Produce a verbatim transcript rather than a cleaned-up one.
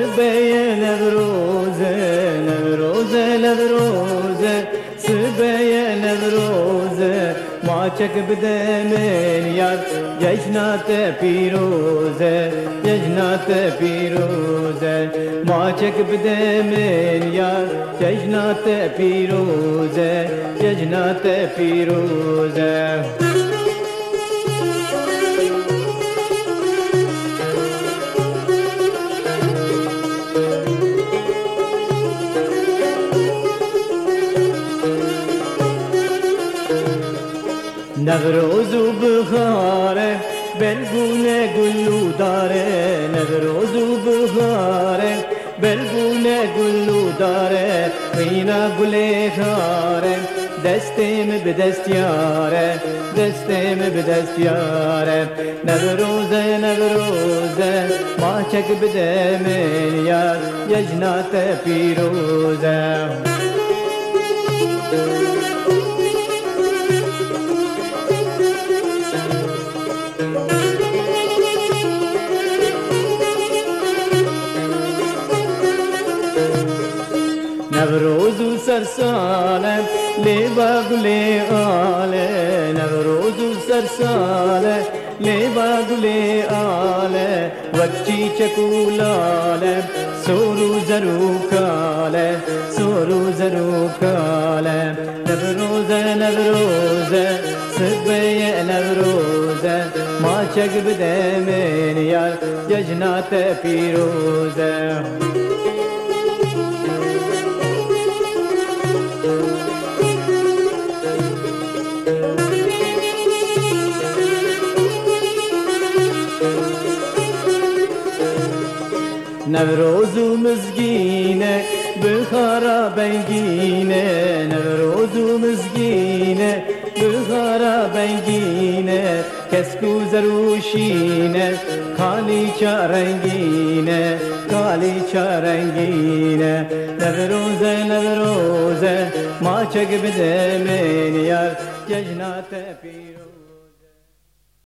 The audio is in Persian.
سبه نوروزه نوروزه نوروزه سبه نوروزه ماچک بده من یار جشنات پیروزه جشنات پیروزه ماچک بده من یار جشنات پیروزه جشنات پیروزه نوروز و بخاره بلبل گلو داره نوروز و بخاره بلبل گلو داره وینا گل خاره دستم به دست یاره دستم به دست یاره نوروزه نوروزه ماچک بده من یار جشنات پیروزه نوروز و سرساله لیبا گلی آله نوروز و سرساله لیبا گلی آله وقتی چکولاله سورو زرو کاله سورو زرو کاله نوروزه نوروزه سبه نوروزه ماچک بده من یار جشنات پیروزه نوروز و مزگینه بخارا بنگینه نوروز و مزگینه بخارا بنگینه کسکو زروشینه کالی چارنگینه کالی چارنگینه نوروزه نوروزه ماچک بده من یار جشنات پیر